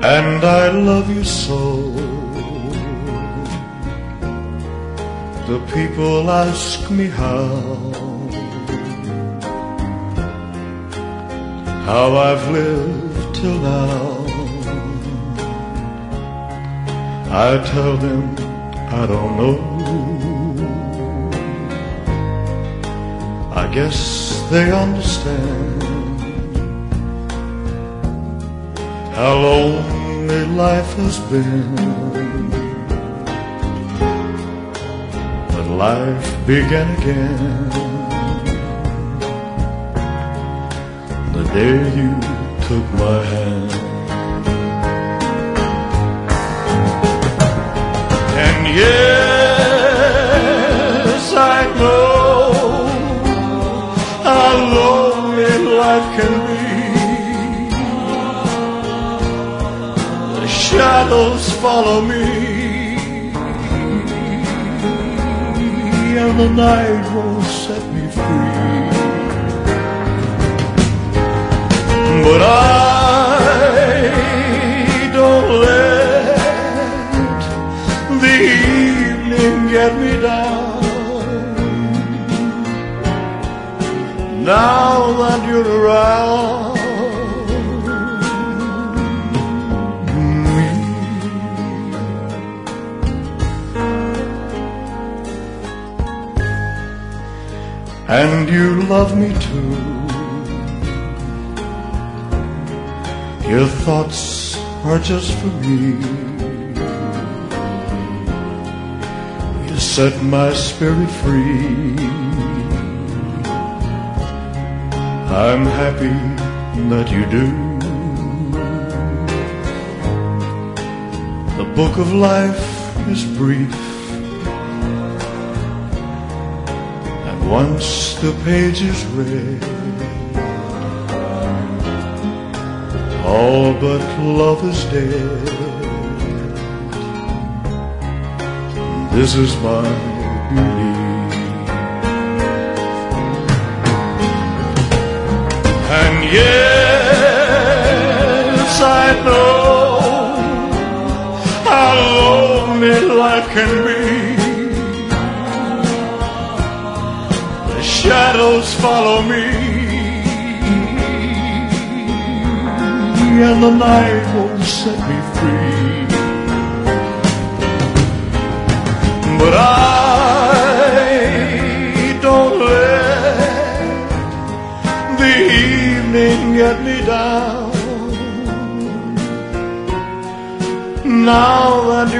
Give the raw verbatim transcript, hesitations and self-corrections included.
and I love you so. The people ask me how, how I've lived till now. I tell them I don't know. I guess they understand how lonely life has been. But life began again the day you took my hand. And yes, I know how lonely life can be. The shadows follow me, and the night won't set me free. But I don't let the evening get me down. Now that you're around me, and you love me too. Your thoughts are just for me. You set my spirit free. I'm happy that you do. The book of life is brief, and once the page is read, all but love is dead. This is my belief. And yes, I know how lonely life can be. The shadows follow me, and the night won't set me free. But I don't let the evening get me down. Now that